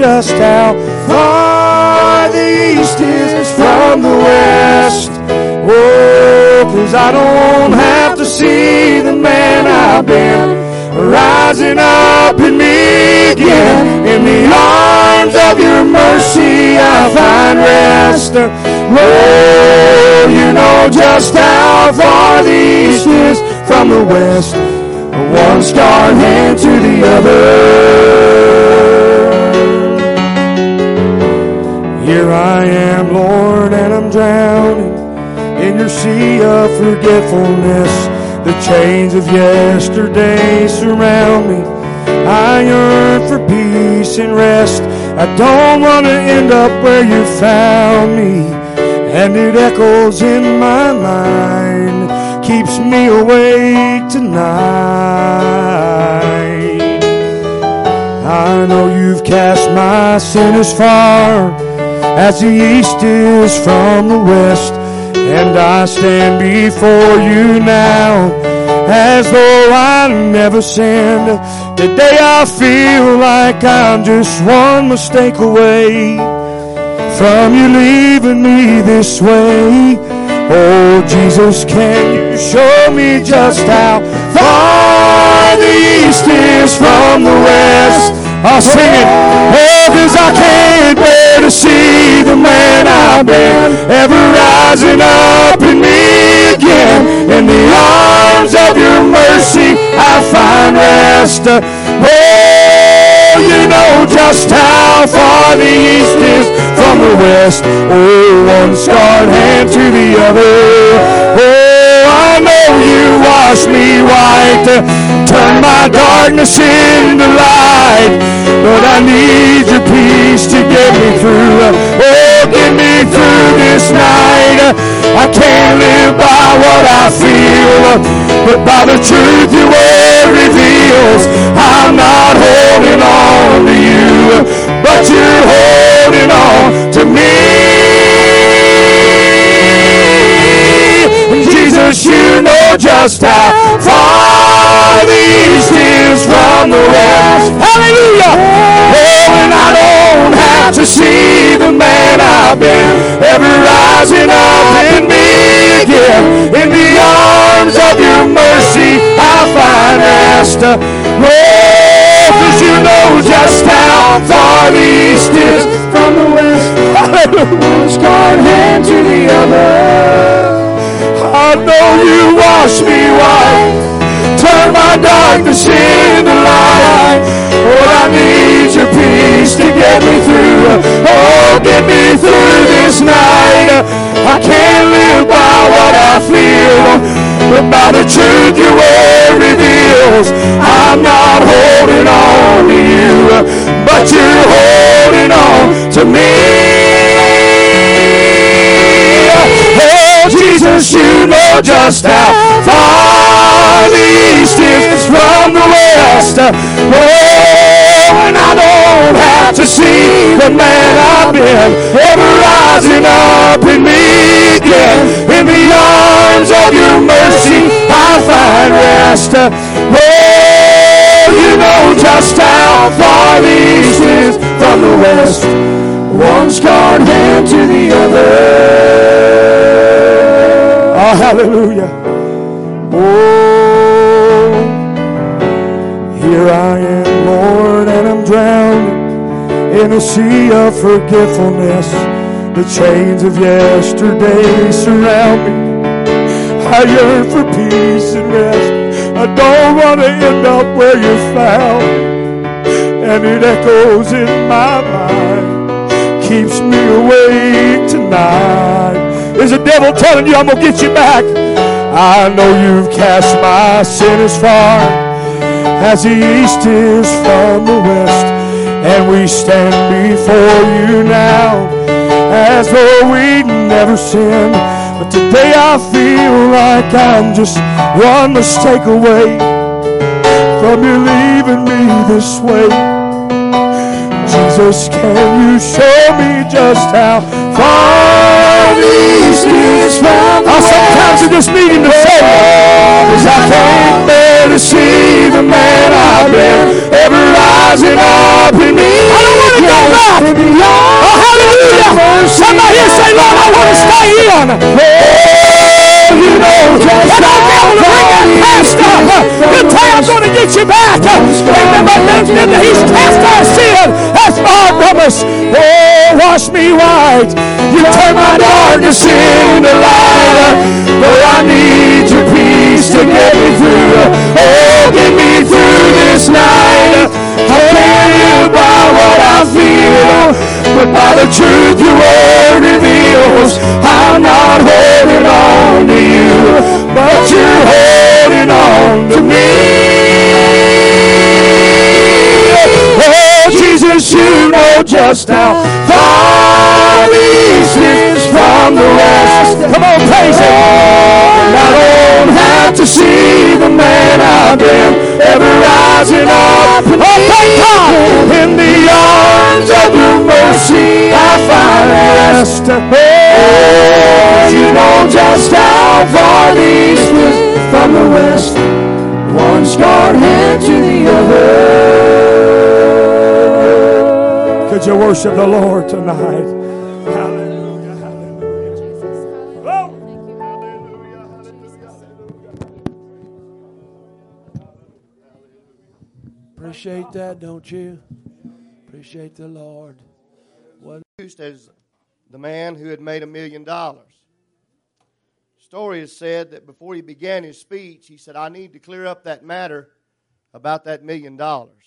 just how far the east is from the west. Oh, 'cause I don't have to see the man I've been rising up in me again. In the arms of your mercy I find rest. Oh, you know just how far the east is from the west. One scarred hand to the other. Here I am, Lord, and I'm drowning in your sea of forgetfulness. The chains of yesterday surround me. I yearn for peace and rest. I don't want to end up where you found me. And it echoes in my mind, keeps me awake tonight. I know you've cast my sin as far as the east is from the west. And I stand before you now as though I never sinned. Today I feel like I'm just one mistake away from you leaving me this way. Oh, Jesus, can you show me just how far the east is from the west? I'll sing it. Oh, 'cause I can't bear to see the man I've been ever rising up in me again. In the arms of your mercy I find rest. Oh, you know just how far the east is from the west. Oh, one scarred hand to the other. Oh, I know you wash me white, turn my darkness into light. But I need your peace to get me through. Oh, get me through this night. I can't live by what I feel, but by the truth your word reveals. I'm not holding on to you, but you're holding on to me. Jesus, you know just how far the east is from the west. Hallelujah! Oh, and I don't have to see the man I've been ever rising up in me again. In the arms of your mercy I find rest. Oh, 'cause you know just how far the east is from the west. One scarred hand to the other. I know you wash me white, turn my darkness into light. Oh, I need your peace to get me through. Oh, get me through this night. I can't live by what I feel, but by the truth your word reveals. I'm not holding on to you, but you're holding on to me. Oh, Jesus, you know just how far the east is from the west. Oh, and I don't have to see the man I've been ever rising up in me again. In the arms of your mercy I find rest. Oh, you know just how far the east is from the west. One scarred hand to the other. Oh, hallelujah. Oh, here I am, Lord, and I'm drowning in a sea of forgetfulness. The chains of yesterday surround me. I yearn for peace and rest. I don't want to end up where you found, and it echoes in my mind, keeps me awake tonight. Is the devil telling you I'm going to get you back? I know you've cast my sin as far as the east is from the west. And we stand before you now as though we'd never sinned. But today I feel like I'm just one mistake away from you leaving me this way. Jesus, can you show me just how far the east is from the west? Sometimes I just need him to say it, 'cause I can't bear to see the man I've been ever rising up in me. I don't want to go back. way in. You know just and I'll be able to bring that past up. He'll tell you I'm going to get you back. Remember, He's cast our sin as far from us. Oh, wash me white. You turn my darkness into light. But I need your peace to get me through. Oh, get me through this night. I can't live by what I feel, but by the truth your word reveals. I'm not holding on to you, but you're holding on to me. Oh, Jesus, you know just how far the east is from the west. Come on, praise Him. And I don't have to see the man I've been ever rising up. Oh, thank God. In the arms of your mercy I find rest. Oh, you know just how far the east is from the west. One scarred hand to the other. Could you worship the Lord tonight? Hallelujah, hallelujah. Oh. Appreciate that, don't you? Appreciate the Lord. As the man who had made $1 million. Story is said that before he began his speech, he said, I need to clear up that matter about that $1 million.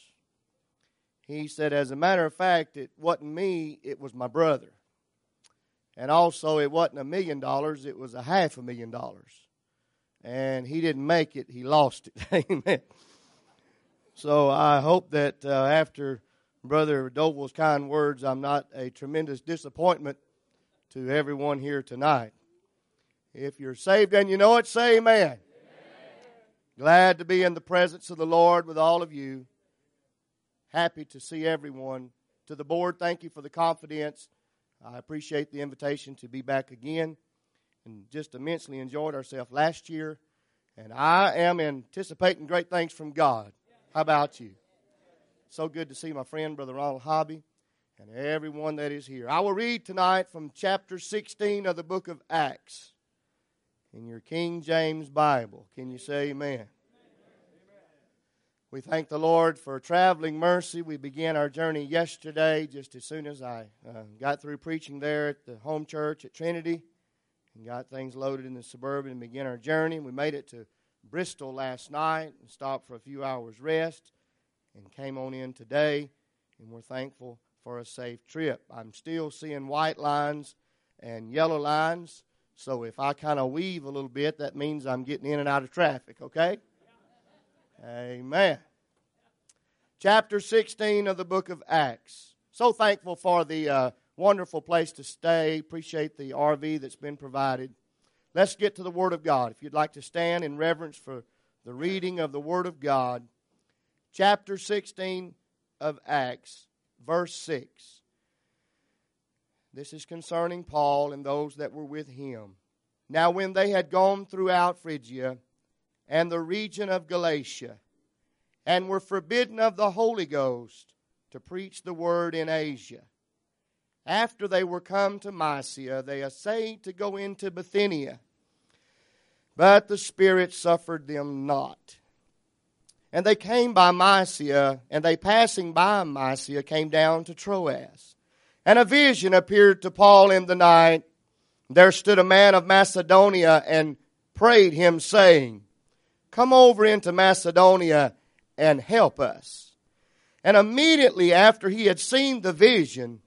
He said, as a matter of fact, it wasn't me, it was my brother. And also, it wasn't $1 million, it was $500,000. And he didn't make it, he lost it. Amen. So I hope that after Brother Doble's kind words, I'm not a tremendous disappointment to everyone here tonight. If you're saved and you know it, say amen. Amen. Glad to be in the presence of the Lord with all of you. Happy to see everyone. To the board, thank you for the confidence. I appreciate the invitation to be back again. And just immensely enjoyed ourselves last year. And I am anticipating great things from God. How about you? So good to see my friend, Brother Ronald Hobby, and everyone that is here. I will read tonight from chapter 16 of the book of Acts in your King James Bible. Can you say amen? We thank the Lord for traveling mercy. We began our journey yesterday just as soon as I got through preaching there at the home church at Trinity and got things loaded in the Suburban and began our journey. We made it to Bristol last night and stopped for a few hours rest and came on in today, and we're thankful for a safe trip. I'm still seeing white lines and yellow lines, so if I kind of weave a little bit, that means I'm getting in and out of traffic, okay? Amen. Chapter 16 of the book of Acts. So thankful for the wonderful place to stay. Appreciate the RV that's been provided. Let's get to the Word of God. If you'd like to stand in reverence for the reading of the Word of God. Chapter 16 of Acts, verse 6. This is concerning Paul and those that were with him. Now when they had gone throughout Phrygia and the region of Galatia, and were forbidden of the Holy Ghost to preach the word in Asia, after they were come to Mysia, they essayed to go into Bithynia, but the Spirit suffered them not. And they came by Mysia, and they passing by Mysia came down to Troas. And a vision appeared to Paul in the night. There stood a man of Macedonia and prayed him, saying, Come over into Macedonia and help us. And immediately after he had seen the vision,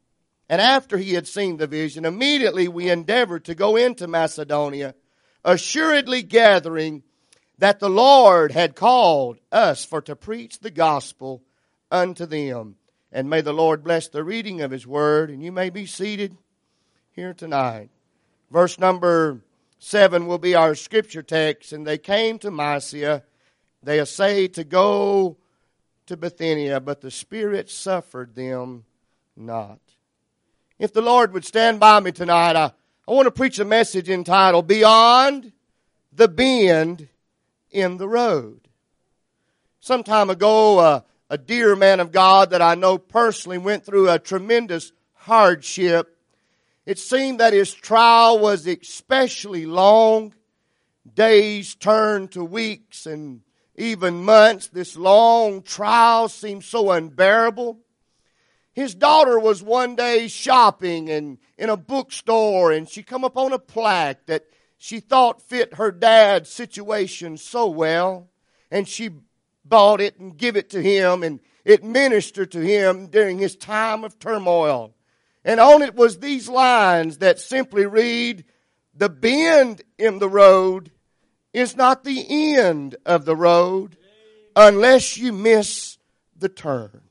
immediately we endeavored to go into Macedonia, assuredly gathering that the Lord had called us for to preach the gospel unto them. And may the Lord bless the reading of His word. And you may be seated here tonight. Verse number 7 will be our scripture text. And they came to Mysia. They essayed to go to Bithynia, but the Spirit suffered them not. If the Lord would stand by me tonight, I want to preach a message entitled, Beyond the Bend in the Road. Some time ago, a dear man of God that I know personally went through a tremendous hardship. It seemed that his trial was especially long. Days turned to weeks and even months. This long trial seemed so unbearable. His daughter was one day shopping and in a bookstore, and she come upon a plaque that she thought fit her dad's situation so well, and she bought it and give it to him, and it ministered to him during his time of turmoil. And on it was these lines that simply read, "The bend in the road is not the end of the road unless you miss the turn."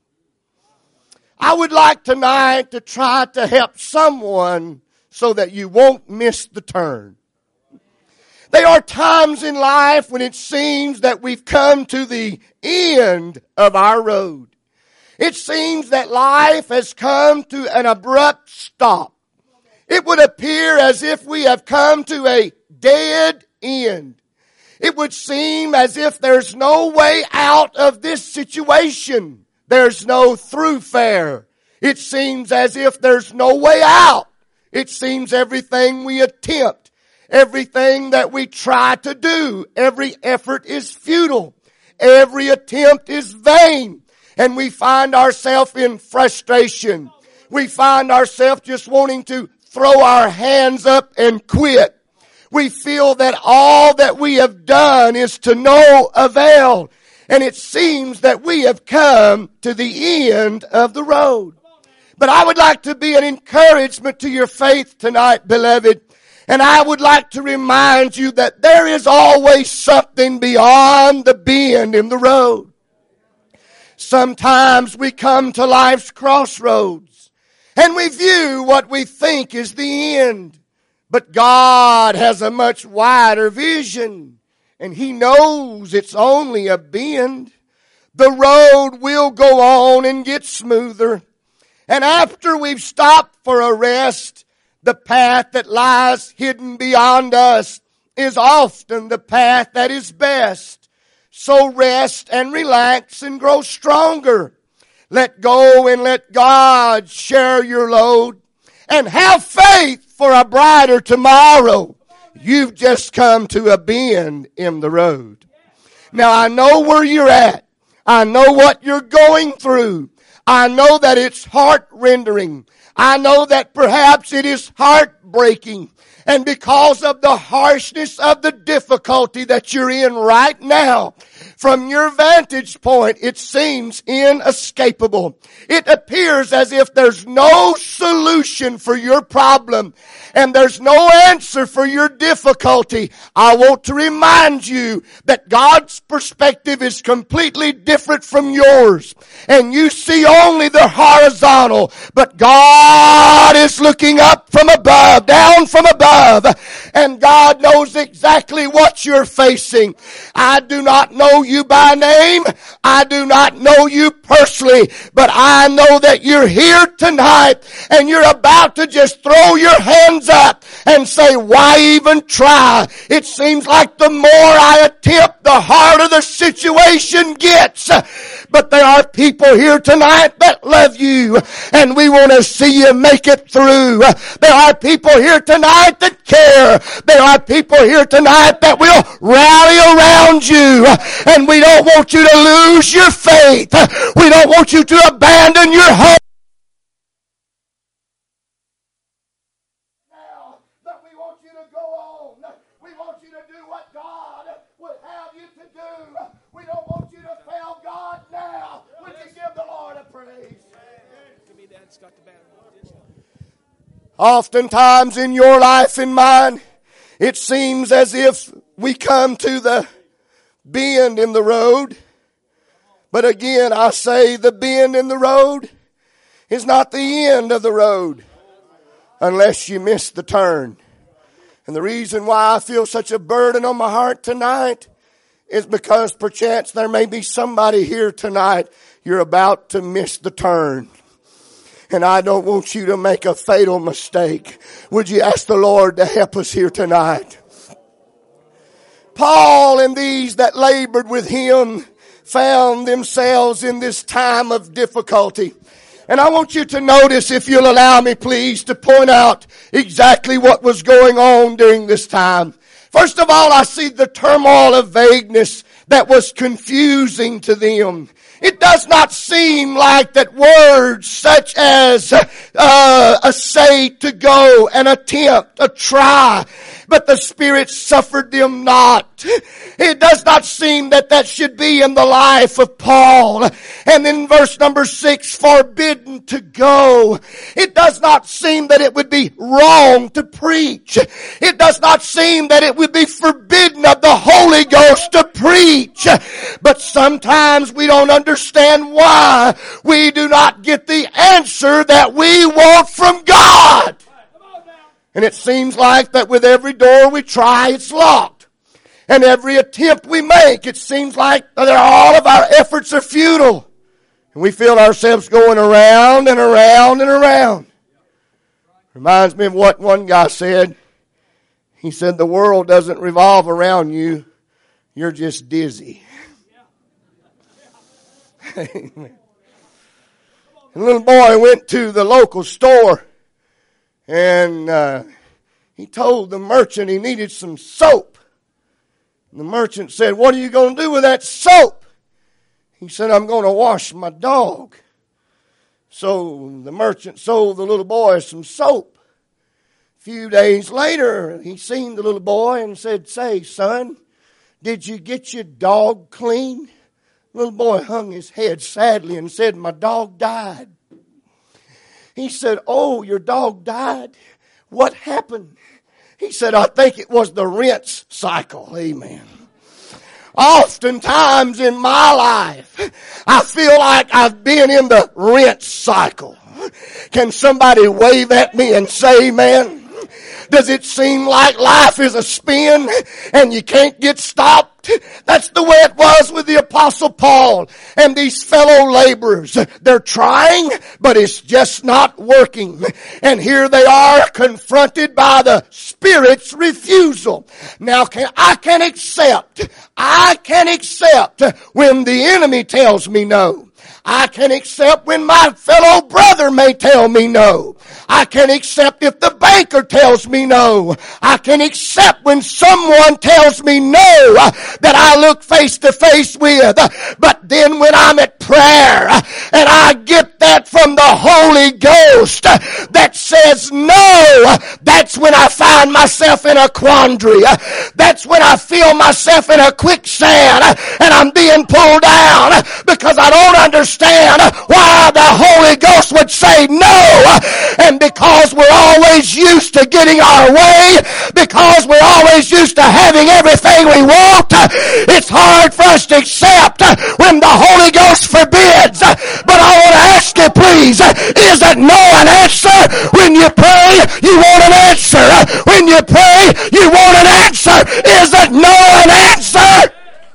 I would like tonight to try to help someone so that you won't miss the turn. There are times in life when it seems that we've come to the end of our road. It seems that life has come to an abrupt stop. It would appear as if we have come to a dead end. It would seem as if there's no way out of this situation. There's no thoroughfare. It seems as if there's no way out. It seems everything we attempt, everything that we try to do, every effort is futile. Every attempt is vain. And we find ourselves in frustration. We find ourselves just wanting to throw our hands up and quit. We feel that all that we have done is to no avail. And it seems that we have come to the end of the road. But I would like to be an encouragement to your faith tonight, beloved. And I would like to remind you that there is always something beyond the bend in the road. Sometimes we come to life's crossroads and we view what we think is the end. But God has a much wider vision, and He knows it's only a bend. The road will go on and get smoother. And after we've stopped for a rest, the path that lies hidden beyond us is often the path that is best. So rest and relax and grow stronger. Let go and let God share your load. And have faith for a brighter tomorrow. You've just come to a bend in the road. Now I know where you're at. I know what you're going through. I know that it's heart-rendering. I know that perhaps it is heartbreaking. And because of the harshness of the difficulty that you're in right now, from your vantage point, it seems inescapable. It appears as if there's no solution for your problem and there's no answer for your difficulty. I want to remind you that God's perspective is completely different from yours. And you see only the horizontal, but God is looking up from above, down from above, and God knows exactly what you're facing. I do not know you by name. I do not know you personally, but I know that you're here tonight and you're about to just throw your hands up and say, why even try? It seems like the more I attempt, the harder the situation gets. But there are people here tonight that love you, and we want to see you make it through. There are people here tonight that care. There are people here tonight that will rally around you, and we don't want you to lose your faith. We don't want you to abandon your hope. Now, but we want you to go on. We want you to do what God would have you to do. We don't want you to fail God now. Would you give the Lord a praise? Oftentimes in your life and mine, it seems as if we come to the bend in the road. But again, I say the bend in the road is not the end of the road unless you miss the turn. And the reason why I feel such a burden on my heart tonight is because perchance there may be somebody here tonight, you're about to miss the turn. And I don't want you to make a fatal mistake. Would you ask the Lord to help us here tonight? Paul and these that labored with him found themselves in this time of difficulty. And I want you to notice, if you'll allow me please, to point out exactly what was going on during this time. First of all, I see the turmoil of vagueness that was confusing to them. It does not seem like that words such as a say, to go, an attempt, a try, but the Spirit suffered them not. It does not seem that that should be in the life of Paul. And in verse number 6, forbidden to go. It does not seem that it would be wrong to preach. It does not seem that it would be forbidden of the Holy Ghost to preach. But sometimes we don't understand why we do not get the answer that we want from God. And it seems like that with every door we try, it's locked. And every attempt we make, it seems like that all of our efforts are futile. And we feel ourselves going around and around and around. Reminds me of what one guy said. He said, the world doesn't revolve around you. You're just dizzy. Amen. A little boy went to the local store. And he told the merchant he needed some soap. And the merchant said, what are you going to do with that soap? He said, I'm going to wash my dog. So the merchant sold the little boy some soap. A few days later, he seen the little boy and said, say, son, did you get your dog clean? The little boy hung his head sadly and said, my dog died. He said, oh, your dog died? What happened? He said, I think it was the rinse cycle. Amen. Oftentimes in my life, I feel like I've been in the rinse cycle. Can somebody wave at me and say amen? Does it seem like life is a spin and you can't get stopped? That's the way it was with the Apostle Paul and these fellow laborers. They're trying, but it's just not working. And here they are confronted by the Spirit's refusal. Now I can accept when the enemy tells me no. I can accept when my fellow brother may tell me no. I can accept if the banker tells me no. I can accept when someone tells me no that I look face to face with. But then when I'm at prayer and I get that from the Holy Ghost that says no, that's when I find myself in a quandary. That's when I feel myself in a quicksand and I'm being pulled down because I don't understand why the Holy Ghost would say no. And because we're always used to getting our way, because we're always used to having everything we want, it's hard for us to accept when the Holy Ghost forbids. But I want to ask you please, is it no an answer? When you pray, you want an answer. When you pray, you want an answer. Is it no an answer?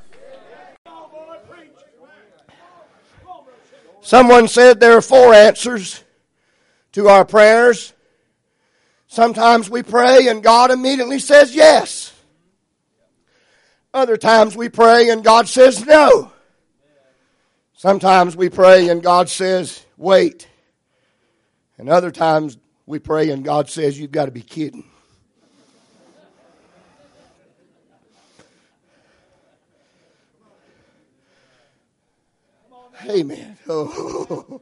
Someone said there are 4 answers to our prayers. Sometimes we pray and God immediately says yes. Other times we pray and God says no. Sometimes we pray and God says wait. And other times we pray and God says you've got to be kidding. Amen. Oh.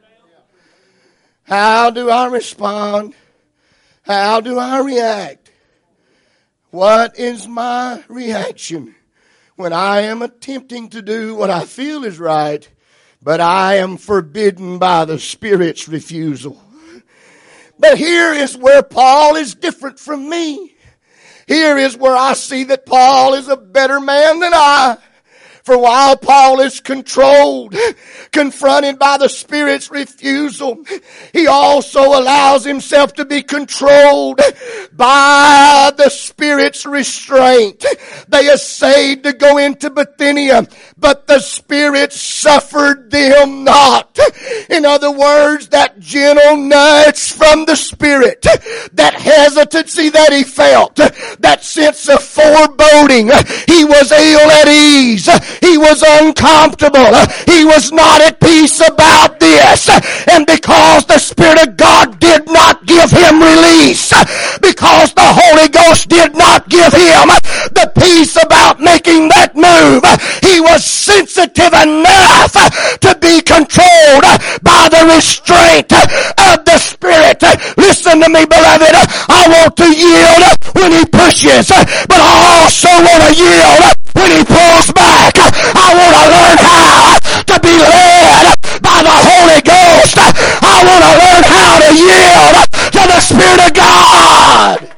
How do I respond? How do I react? What is my reaction when I am attempting to do what I feel is right, but I am forbidden by the Spirit's refusal? But here is where Paul is different from me. Here is where I see that Paul is a better man than I. For while Paul is controlled, confronted by the Spirit's refusal, he also allows himself to be controlled by the Spirit's restraint. They essayed to go into Bithynia, but the Spirit suffered them not. In other words, that gentle nudge from the Spirit, that hesitancy that he felt, that sense of foreboding, he was ill at ease. He was uncomfortable. He was not at peace about this. And because the Spirit of God did not give him release, because the Holy Ghost did not give him the peace about making that move, he was sensitive enough to be controlled by the restraint of the Spirit. Listen to me, beloved. I want to yield when he pushes, but I also want to yield when he pulls back. I want to learn how to be led by the Holy Ghost. I want to learn how to yield to the Spirit of God.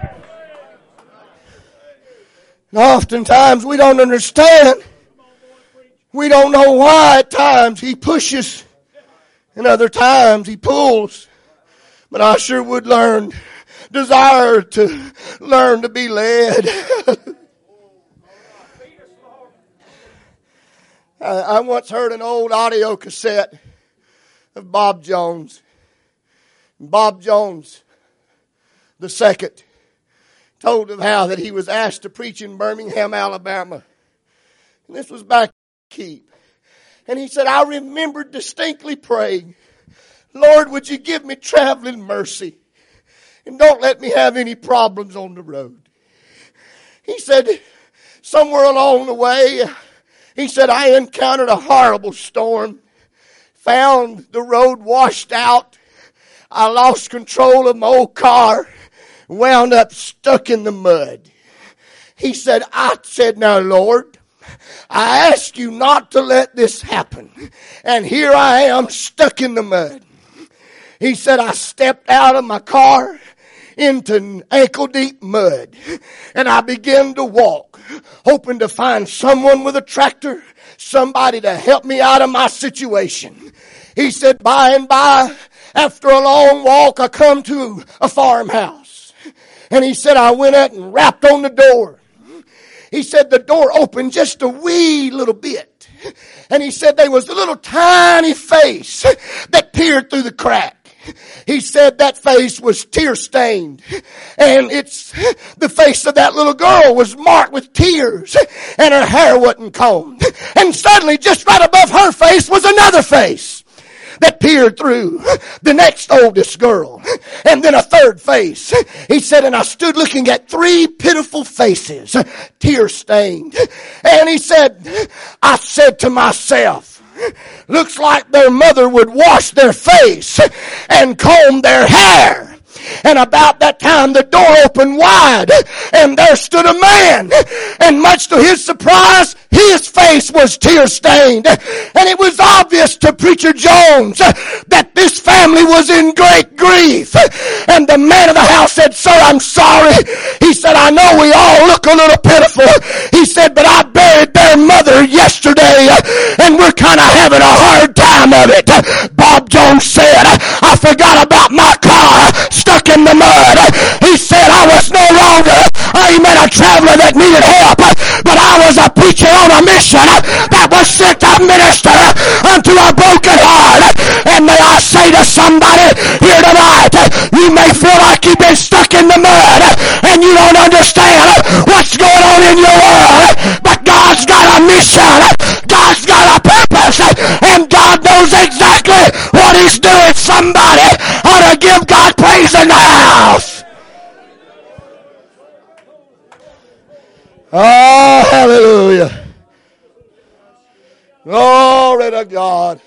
And oftentimes we don't understand. We don't know why at times he pushes and other times he pulls. But I sure would desire to learn to be led. I once heard an old audio cassette of Bob Jones. Bob Jones the second told of how that he was asked to preach in Birmingham, Alabama. And this was back Keep. And he said, I remember distinctly praying, Lord, would you give me traveling mercy and don't let me have any problems on the road. He said, somewhere along the way, he said, I encountered a horrible storm, found the road washed out. I lost control of my old car, wound up stuck in the mud. He said, I said, now Lord, I ask you not to let this happen. And here I am stuck in the mud. He said, I stepped out of my car into ankle deep mud. And I began to walk, hoping to find someone with a tractor, somebody to help me out of my situation. He said, by and by, after a long walk, I come to a farmhouse. And he said, I went out and rapped on the door. He said the door opened just a wee little bit. And he said there was a little tiny face that peered through the crack. He said that face was tear-stained. And the face of that little girl was marked with tears. And her hair wasn't combed. And suddenly, just right above her face was another face that peered through the next oldest girl. And then a third face. He said, and I stood looking at three pitiful faces, tear-stained. And he said, I said to myself, looks like their mother would wash their face and comb their hair. And about that time the door opened wide and there stood a man. And much to his surprise, his face was tear-stained. And it was obvious to Preacher Jones that this family was in great grief. And the man of the house said, sir, I'm sorry. He said, I know we all look a little pitiful. He said, but I buried their mother yesterday and we're kind of having a hard time of it. Bob Jones said, I forgot about my car stuck in the mud. He said, I was no longer, a traveler that needed help, but I was a preacher on a mission that was sent to minister unto a broken heart. And may I say to somebody here tonight, you may feel like you've been stuck in the mud and you don't understand what's going on in your world, but God's got a mission, God's got a purpose, and God knows exactly what He's doing. Somebody ought to give God praise in the house. Oh, hallelujah. Glory to God.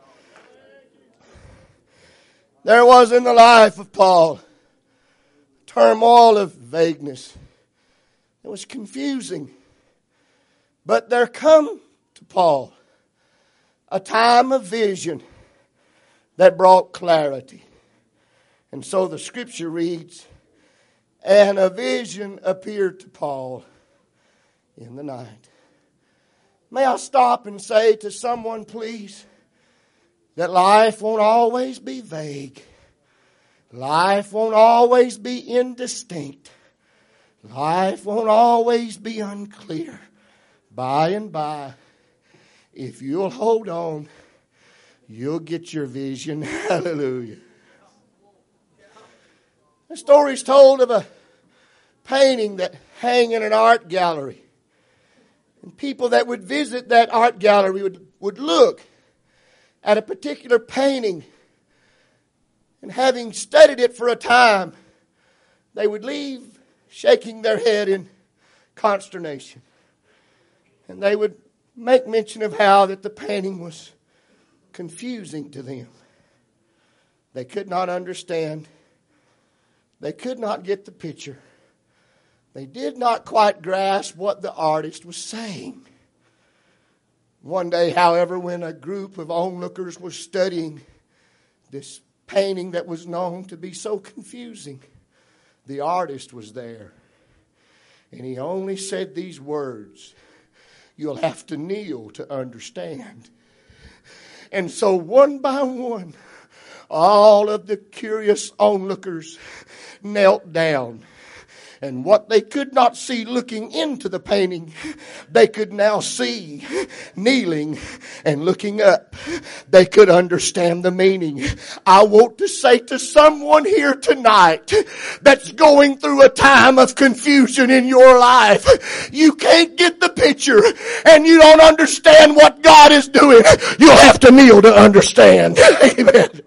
There was in the life of Paul turmoil of vagueness. It was confusing. But there come to Paul a time of vision that brought clarity. And so the scripture reads, and a vision appeared to Paul in the night. May I stop and say to someone, please, that life won't always be vague. Life won't always be indistinct. Life won't always be unclear. By and by, if you'll hold on, you'll get your vision. Hallelujah. The story's told of a painting that hung in an art gallery. And people that would visit that art gallery would look at a particular painting, and having studied it for a time, they would leave shaking their head in consternation. And they would make mention of how that the painting was confusing to them. They could not understand. They could not get the picture. They did not quite grasp what the artist was saying. One day, however, when a group of onlookers was studying this painting that was known to be so confusing, the artist was there. And he only said these words, "You'll have to kneel to understand." And so one by one, all of the curious onlookers knelt down. And what they could not see looking into the painting, they could now see kneeling and looking up. They could understand the meaning. I want to say to someone here tonight that's going through a time of confusion in your life, you can't get the picture and you don't understand what God is doing. You'll have to kneel to understand. Amen.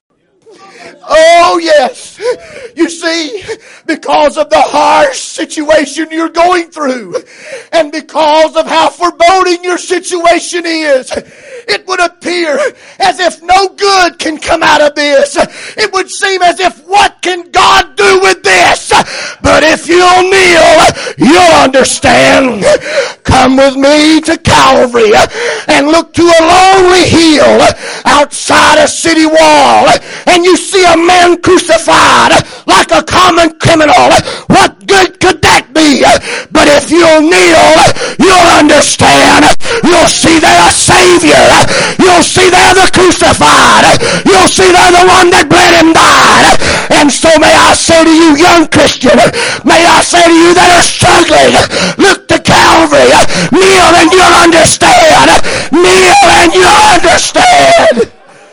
Oh, yes. You see, because of the harsh situation you're going through, and because of how foreboding your situation is, it would appear as if no good can come out of this. It would seem as if, what can God do with this? But if you'll kneel, you'll understand. Come with me to Calvary and look to a lonely hill outside a city wall, and you see a man crucified like a common criminal. What good could that be? But if you'll kneel, you'll understand. You'll see there a Savior. You'll see there the crucified. You'll see there the one that bled and died. And so may I say to you, young Christian, may I say to you that are struggling, look to Calvary. Kneel and you'll understand. Kneel and you'll understand.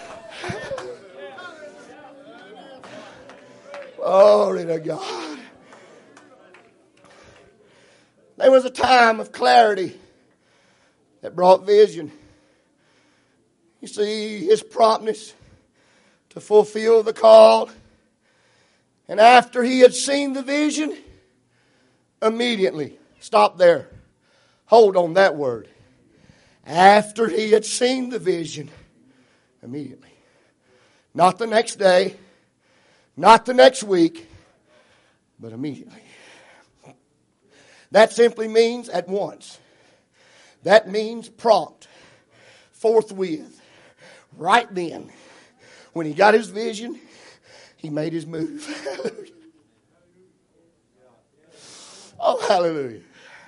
Glory to God. There was a time of clarity that brought vision. You see, his promptness to fulfill the call. And after he had seen the vision, immediately, stop there. Hold on that word. After he had seen the vision, immediately. Not the next day, not the next week, but immediately. That simply means at once. That means prompt, forthwith, right then. When he got his vision, he made his move. Hallelujah. Oh, hallelujah.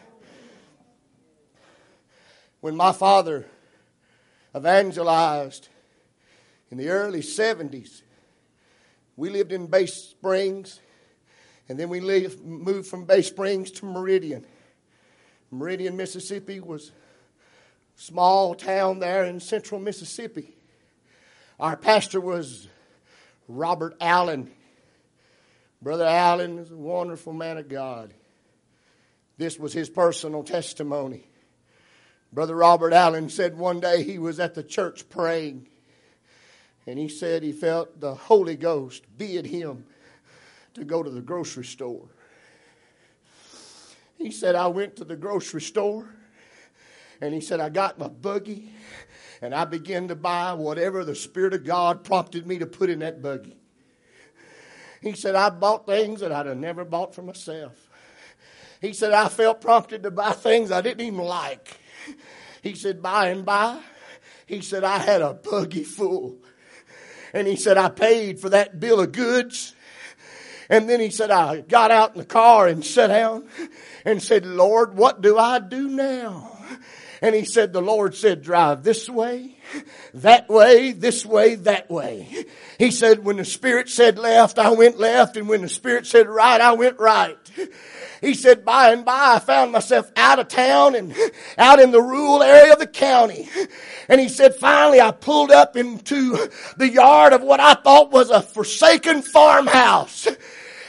When my father evangelized in the early 70s, we lived in Bay Springs, and then we moved from Bay Springs to Meridian. Meridian, Mississippi was a small town there in central Mississippi. Our pastor was Robert Allen. Brother Allen is a wonderful man of God. This was his personal testimony. Brother Robert Allen said one day he was at the church praying, and he said he felt the Holy Ghost bid him to go to the grocery store. He said, I went to the grocery store, and he said, I got my buggy, and I began to buy whatever the Spirit of God prompted me to put in that buggy. He said, I bought things that I'd have never bought for myself. He said, I felt prompted to buy things I didn't even like. He said, by and by, he said, I had a buggy full. And he said, I paid for that bill of goods. And then he said, I got out in the car and sat down and said, Lord, what do I do now? And he said, the Lord said, drive this way, this way, that way. He said, when the Spirit said left, I went left. And when the Spirit said right, I went right. He said, by and by, I found myself out of town and out in the rural area of the county. And he said, finally, I pulled up into the yard of what I thought was a forsaken farmhouse.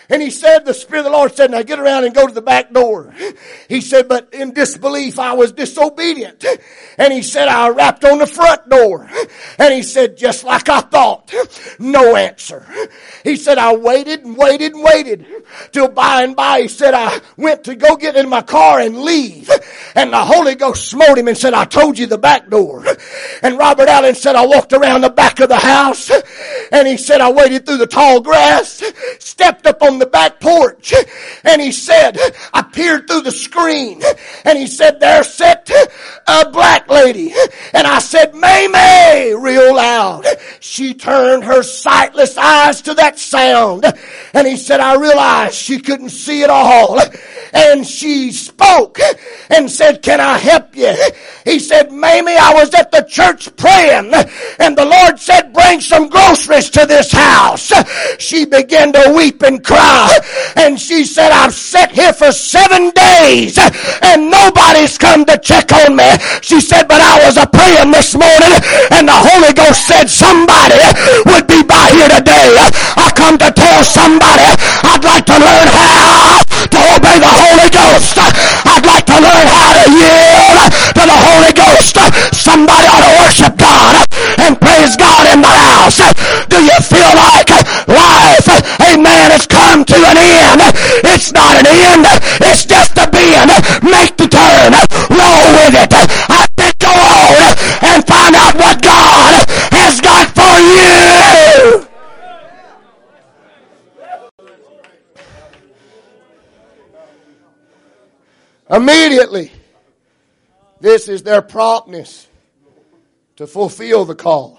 And he said, the Spirit of the Lord said, now get around and go to the back door. He said, but in disbelief, I was disobedient. And he said, I rapped on the front door. And he said, just like I thought, no answer. He said, I waited and waited and waited till by and by, he said, I went to go get in my car and leave. And the Holy Ghost smote him and said, I told you the back door. And Robert Allen said, I walked around the back of the house. And he said, I waited through the tall grass, stepped up on the back porch. And he said, I peered through the screen. And he said, there sat a black lady. And I said, May May, real loud. She turned her sightless eyes to that sound. And he said, I realized she couldn't see at all. And she spoke and said, can I help you? He said, Mamie, I was at the church praying, and the Lord said, bring some groceries to this house. She began to weep and cry, and she said, I've sat here for 7 days, and nobody's come to check on me. She said, but I was a-praying this morning, and the Holy Ghost said somebody would be by here today. I come to tell somebody I'd like to learn how to obey the Holy Ghost. I'd like to learn how to yield to the Holy Ghost. Somebody ought to worship God and praise God in the house. Do you feel like life, amen, has come to an end? It's not an end. It's just a being. Make the turn. Roll with it. I said go on and find out what God has got for you. Immediately, this is their promptness to fulfill the call.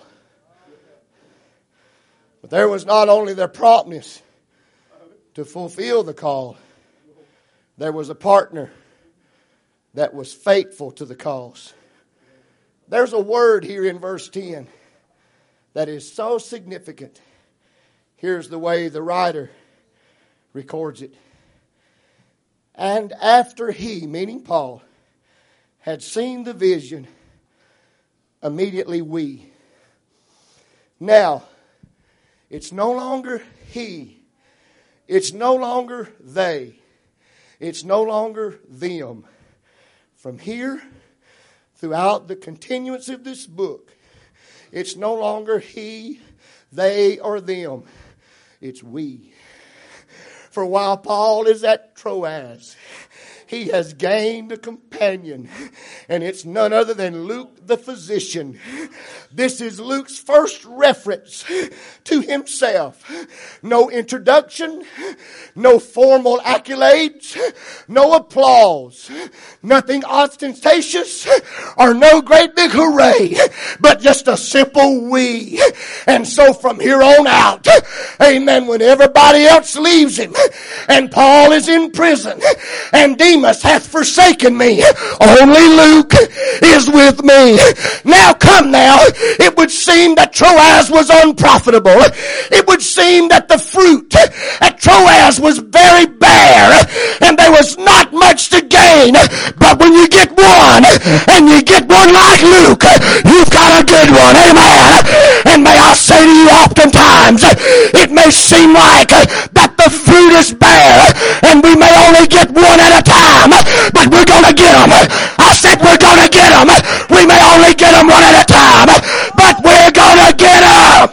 But there was not only their promptness to fulfill the call, there was a partner that was faithful to the cause. There's a word here in verse 10 that is so significant. Here's the way the writer records it. And after he, meaning Paul, had seen the vision, immediately we. Now, it's no longer he. It's no longer they. It's no longer them. From here, throughout the continuance of this book, it's no longer he, they, or them. It's we. For while Paul is at Troas, he has gained a companion, and it's none other than Luke the physician. This is Luke's first reference to himself. No introduction, no formal accolades, no applause, nothing ostentatious, or no great big hooray, but just a simple we. And so from here on out, amen, when everybody else leaves him, and Paul is in prison, and Demas hath forsaken me, only Luke is with me. Now come now. It would seem that Troas was unprofitable. It would seem that the fruit at Troas was very bare, and there was not much to gain. But when you get one, and you get one like Luke, you've got a good one. Amen. And may I say to you, oftentimes it may seem like that the fruit is bare, and we may only get one at a time, but we're going to get them. I said we're going to get them. We may only get them one at a time, but we're going to get them.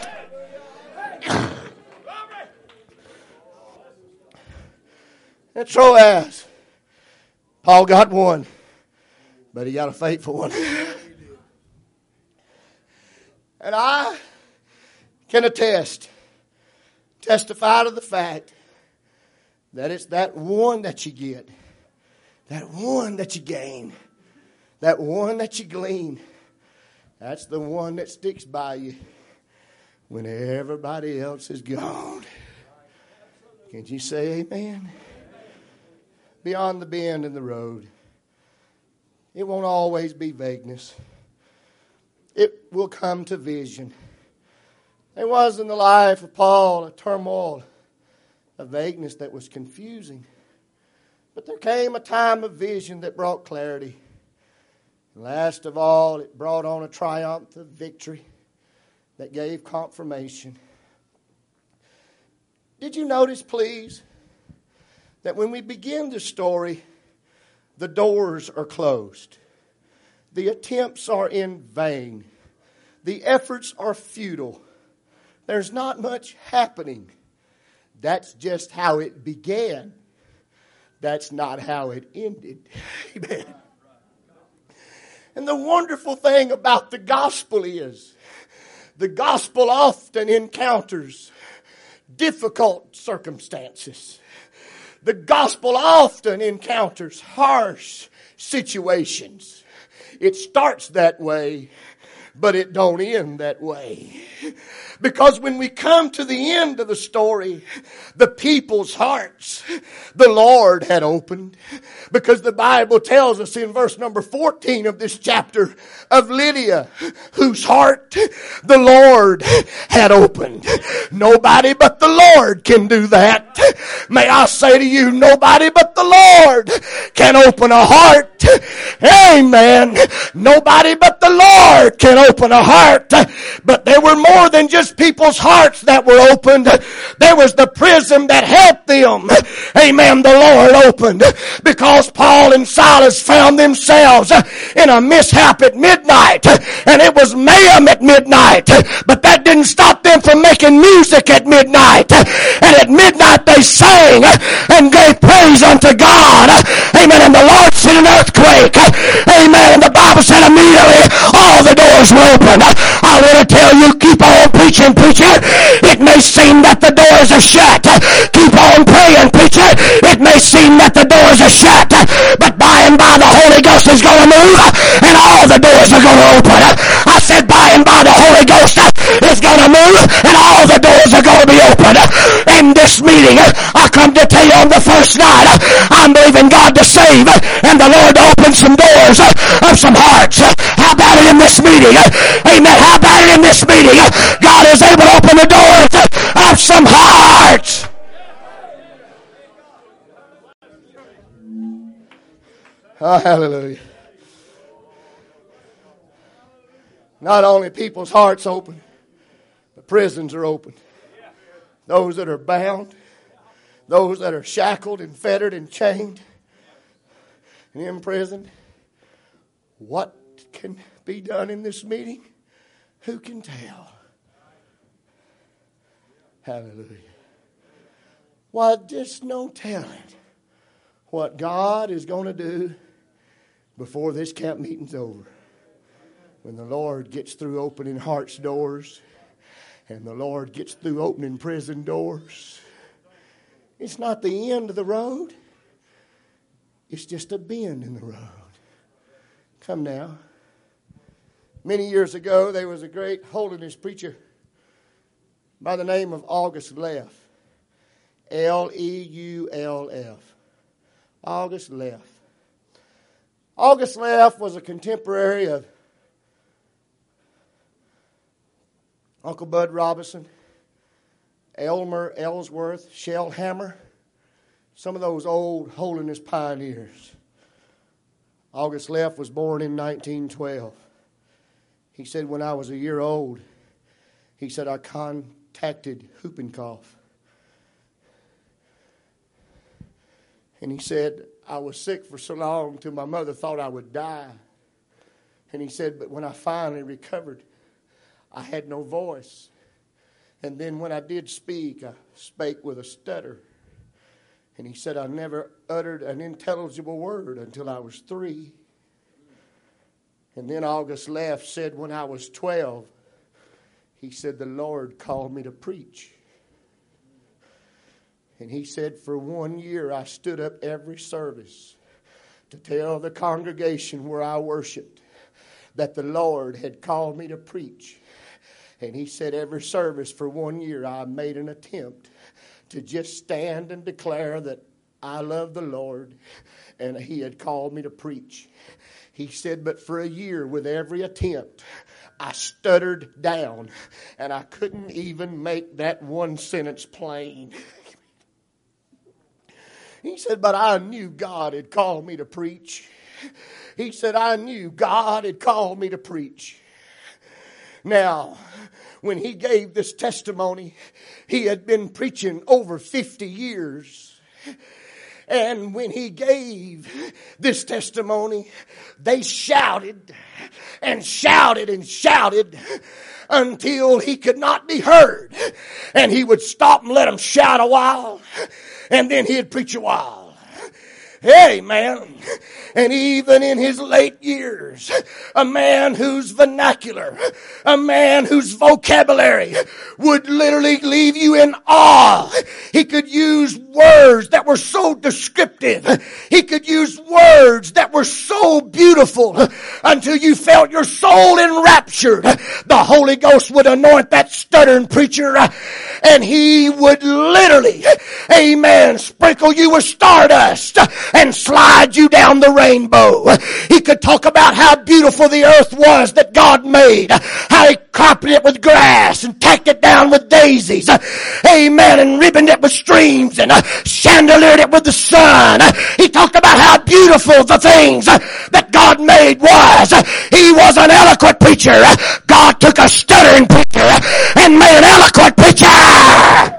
And Troas, Paul got one, but he got a faithful one. And I can testify to the fact that it's that one that you get, that one that you gain, that one that you glean. That's the one that sticks by you when everybody else is gone. Can you say amen? Beyond the bend in the road, it won't always be vagueness. It will come to vision. There was in the life of Paul a turmoil, a vagueness that was confusing. But there came a time of vision that brought clarity. And last of all, it brought on a triumph of victory that gave confirmation. Did you notice, please, that when we begin the story, the doors are closed. The attempts are in vain. The efforts are futile. There's not much happening. That's just how it began. That's not how it ended. Amen. And the wonderful thing about the gospel is, the gospel often encounters difficult circumstances. The gospel often encounters harsh situations. It starts that way, but it don't end that way. Because when we come to the end of the story, the people's hearts, the Lord had opened. Because the Bible tells us in verse number 14 of this chapter of Lydia, whose heart the Lord had opened. Nobody but the Lord can do that. May I say to you, nobody but the Lord can open a heart. Amen. Nobody but the Lord can open a heart. But there were more than just people's hearts that were opened. There was the prison that helped them. Amen. The Lord opened. Because Paul and Silas found themselves in a mishap at midnight. And it was mayhem at midnight. But that didn't stop them from making music at midnight. And at midnight they sang and gave praise unto God. Amen. And the Lord sent an earthquake. Amen. And the Bible said immediately all the doors were open. I want to tell you, keep on preaching, preacher. It may seem that the doors are shut. Keep on praying, preacher. It may seem that the doors are shut. But by and by the Holy Ghost is going to move and all the doors are going to open. I said by and by the Holy Ghost is going to move and all the doors are going to be open. In this meeting, I come to tell you on the first night, I'm believing God to save and the Lord to open some doors of some hearts. How about it in this meeting? Amen. How about it in this meeting? God is able to open the doors of some hearts. Oh, hallelujah. Not only people's hearts open, but prisons are open. Those that are bound, those that are shackled and fettered and chained and imprisoned. What can be done in this meeting? Who can tell? Hallelujah. Why, just no telling what God is going to do before this camp meeting's over. When the Lord gets through opening hearts doors and the Lord gets through opening prison doors, it's not the end of the road. It's just a bend in the road. Come now. Many years ago, there was a great holiness preacher by the name of August Leff. L-E-U-L-F. August Leff. August Leff was a contemporary of Uncle Bud Robinson, Elmer Ellsworth, Shellhammer, some of those old holiness pioneers. August Leff was born in 1912. He said, when I was a year old, he said, I contacted whooping cough. And he said, I was sick for so long till my mother thought I would die. And he said, but when I finally recovered, I had no voice. And then when I did speak, I spake with a stutter. And he said, I never uttered an intelligible word until I was 3. And then August Leff said, when I was 12, he said, the Lord called me to preach. And he said, for 1 year, I stood up every service to tell the congregation where I worshiped that the Lord had called me to preach. And he said, every service for 1 year, I made an attempt to just stand and declare that I love the Lord and he had called me to preach. He said, but for a year with every attempt, I stuttered down and I couldn't even make that one sentence plain. He said, but I knew God had called me to preach. He said, I knew God had called me to preach. Now, when he gave this testimony, he had been preaching over 50 years. And when he gave this testimony, they shouted and shouted and shouted until he could not be heard. And he would stop and let them shout a while, and then he'd preach a while. Amen. And even in his late years, a man whose vernacular, a man whose vocabulary would literally leave you in awe. He could use words that were so descriptive. He could use words that were so beautiful until you felt your soul enraptured. The Holy Ghost would anoint that stuttering preacher, and he would literally, amen, sprinkle you with stardust and slide you down the rainbow. He could talk about how beautiful the earth was that God made, how he carpeted it with grass and tacked it down with daisies, amen, and ribboned it with streams and chandeliered it with the sun. He talked about how beautiful the things that God made was. He was an eloquent preacher. God took a stuttering preacher and made an eloquent preacher.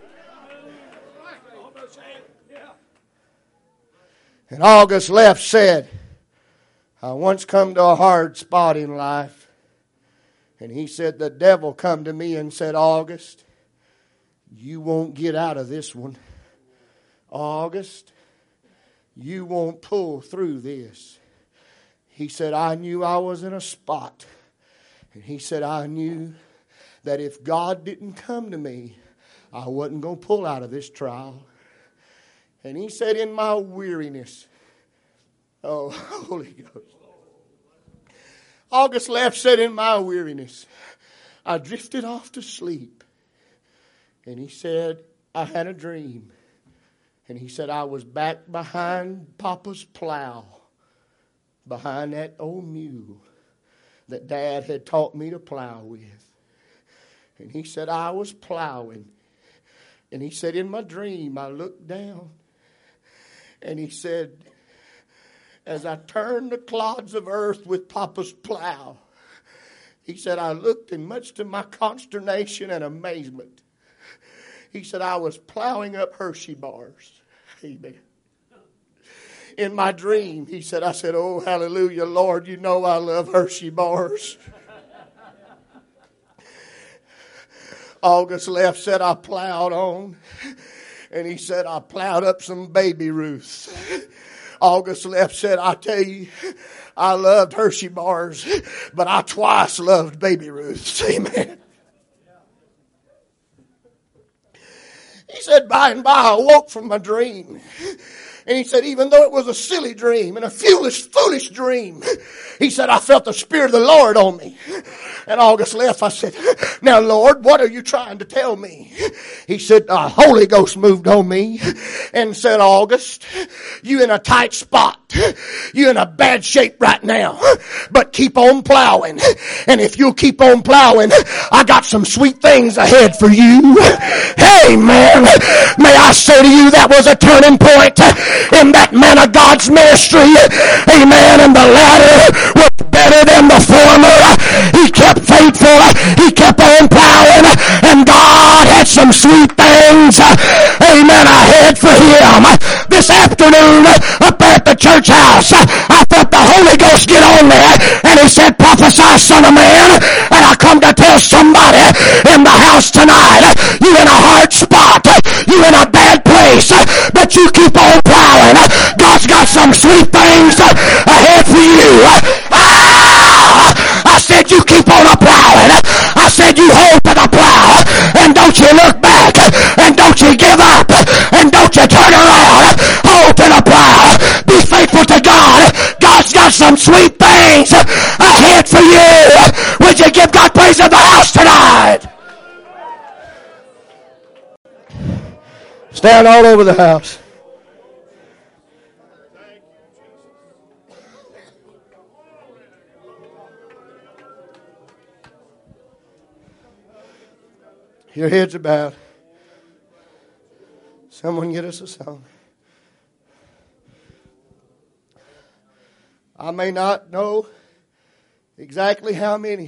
And August Left said, I once come to a hard spot in life. And he said, the devil come to me and said, August, you won't get out of this one. August, you won't pull through this. He said, I knew I was in a spot. And he said, I knew that if God didn't come to me, I wasn't going to pull out of this trial. And he said, in my weariness, oh, Holy Ghost. August Left said, in my weariness, I drifted off to sleep. And he said, I had a dream. And he said, I was back behind Papa's plow, behind that old mule that Dad had taught me to plow with. And he said, I was plowing. And he said, in my dream, I looked down. And he said, as I turned the clods of earth with Papa's plow, he said, I looked, and much to my consternation and amazement, he said, I was plowing up Hershey bars. Amen. In my dream, he said, I said, oh, hallelujah, Lord, you know I love Hershey bars. August Left said, I plowed on. And he said, I plowed up some Baby Ruths. August Left said, I tell you, I loved Hershey bars, but I twice loved Baby Ruths. Amen. He said, by and by, I woke from my dream. And he said, even though it was a silly dream and a foolish dream, he said, I felt the Spirit of the Lord on me. And August Left, I said, now, Lord, what are you trying to tell me? He said, the Holy Ghost moved on me and said, August, you in a tight spot. You in a bad shape right now. But keep on plowing. And if you'll keep on plowing, I got some sweet things ahead for you. Amen. May I say to you, that was a turning point in that man of God's ministry. Amen. And the latter was better than the former. He kept faithful. He kept on plowing. And God had some sweet things, amen, ahead for him. This afternoon up at the church house, I felt the Holy Ghost get on there, and he said, prophesy, son of man. And I come to tell somebody in the house tonight, you in a hard spot, you in a bad place, but you keep on plowing. God's got some sweet things ahead for you. I said you keep on plowing. I said you hold to the plow, and don't you look back, and don't you give up, and don't you turn around. Hold to the plow. Be faithful to God. God's got some sweet things ahead for you. Would you give God praise in the house tonight? Stand all over the house. Your heads are bowed. Someone get us a song. I may not know exactly how many,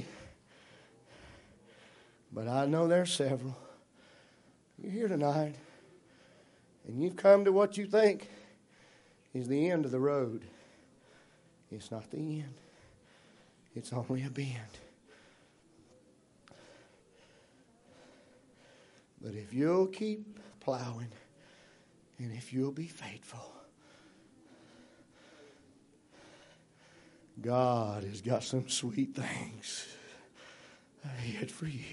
but I know there's several. You're here tonight, and you've come to what you think is the end of the road. It's not the end. It's only a bend. But if you'll keep plowing, and if you'll be faithful, God has got some sweet things ahead for you.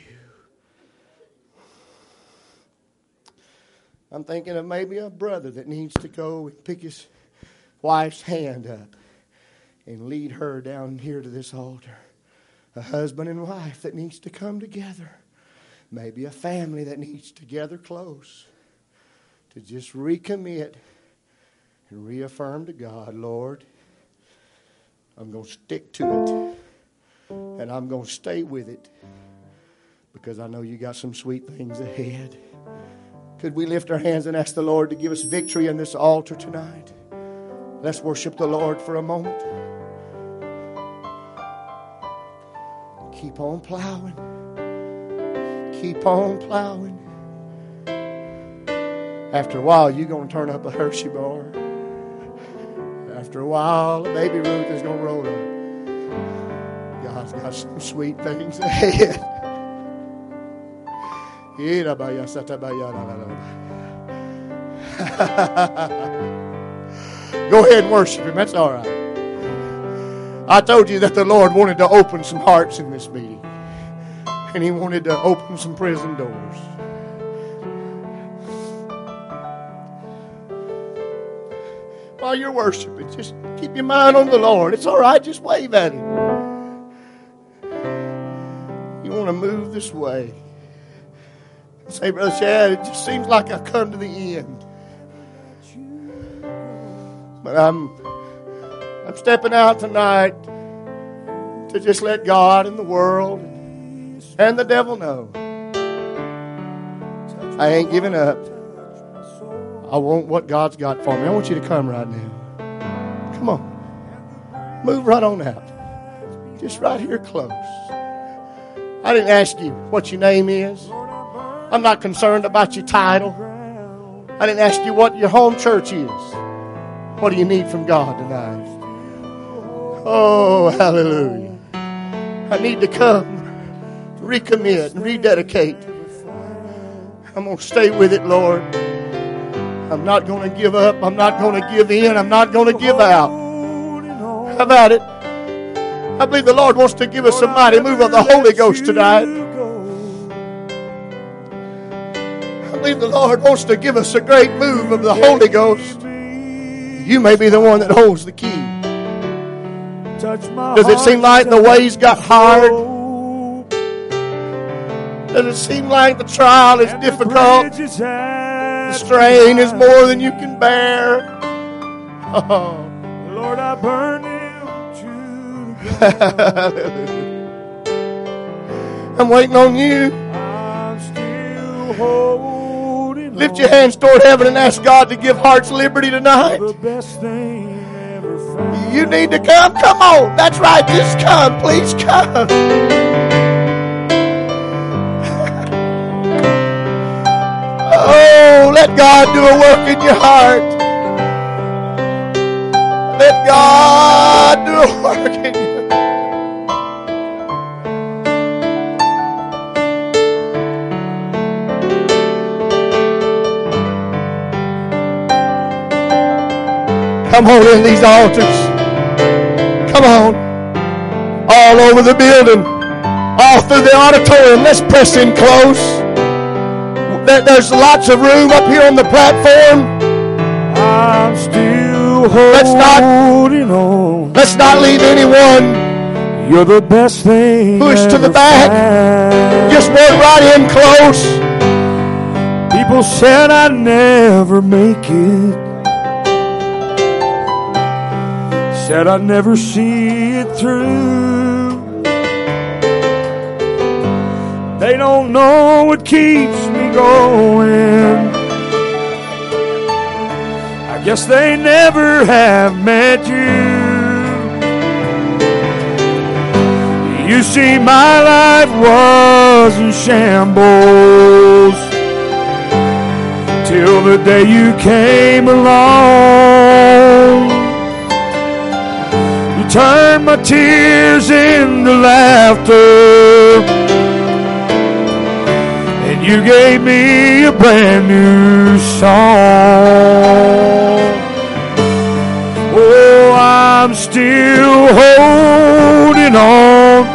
I'm thinking of maybe a brother that needs to go and pick his wife's hand up and lead her down here to this altar. A husband and wife that needs to come together. Maybe a family that needs to gather close to just recommit and reaffirm to God, Lord, I'm going to stick to it. And I'm going to stay with it because I know you got some sweet things ahead. Could we lift our hands and ask the Lord to give us victory in this altar tonight? Let's worship the Lord for a moment. Keep on plowing. Keep on plowing. After a while, you're going to turn up a Hershey bar. After a while, baby Ruth is going to roll up. God's got some sweet things ahead. Go ahead and worship Him. That's all right. I told you that the Lord wanted to open some hearts in this meeting. And He wanted to open some prison doors. While you're worshiping, just keep your mind on the Lord. It's all right. Just wave at Him. You want to move this way. Say, Brother Chad, it just seems like I've come to the end. But I'm stepping out tonight to just let God and the world and the devil know I ain't giving up. I want what God's got for me. I want you to come right now. Come on. Move right on out. Just right here close. I didn't ask you what your name is. I'm not concerned about your title. I didn't ask you what your home church is. What do you need from God tonight? Oh, hallelujah. I need to come, recommit, and rededicate. I'm going to stay with it, Lord. I'm not going to give up. I'm not going to give in. I'm not going to give out. How about it? I believe the Lord wants to give us a mighty move of the Holy Ghost tonight. I believe the Lord wants to give us a great move of the Holy Ghost. You may be the one that holds the key. Does it seem like the ways got hard? Does it seem like the trial is difficult? The strain is more than you can bear. Oh. Lord, I burn you to I'm waiting on you. I'm still holding. Lift your hands toward heaven and ask God to give hearts liberty tonight. The best thing ever found. You need to come. Come on. That's right. Just come. Please come. Oh, let God do a work in your heart. Let God do a work in you. Come on in these altars. Come on. All over the building. All through the auditorium. Let's press in close. There's lots of room up here on the platform. I'm still holding on. Let's not leave anyone. You're the best thing. Push to the back. Just walk right in close. People said I'd never make it. Said I'd never see it through. They don't know what keeps me going. I guess they never have met you. You see, my life was in shambles till the day you came along. You turned my tears into laughter, and you gave me a brand new song. Oh, I'm still holding on.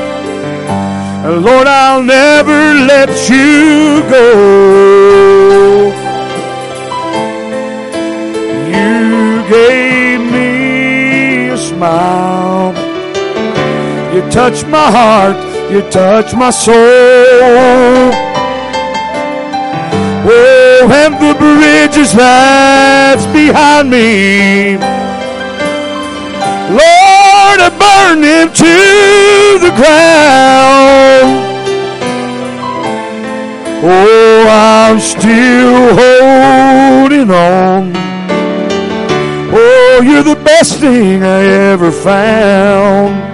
Lord, I'll never let you go. You gave me a smile. You touched my heart. You touched my soul. Oh, and the bridges that's behind me, Lord, I burn them to the ground. Oh, I'm still holding on. Oh, you're the best thing I ever found.